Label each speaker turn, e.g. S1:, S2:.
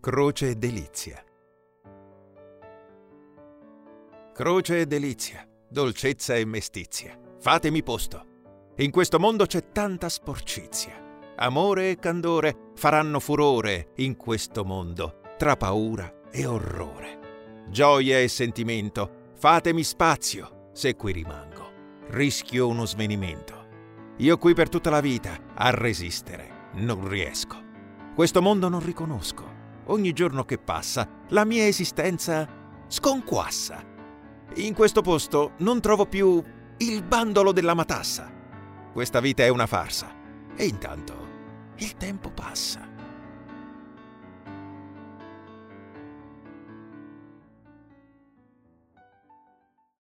S1: Croce e delizia. Croce e delizia, dolcezza e mestizia, fatemi posto. In questo mondo c'è tanta sporcizia. Amore e candore faranno furore in questo mondo, tra paura e orrore. Gioia e sentimento, fatemi spazio, se qui rimango. Rischio uno svenimento. Io qui per tutta la vita a resistere non riesco. Questo mondo non riconosco. Ogni giorno che passa, la mia esistenza sconquassa. In questo posto non trovo più il bandolo della matassa. Questa vita è una farsa e intanto il tempo passa.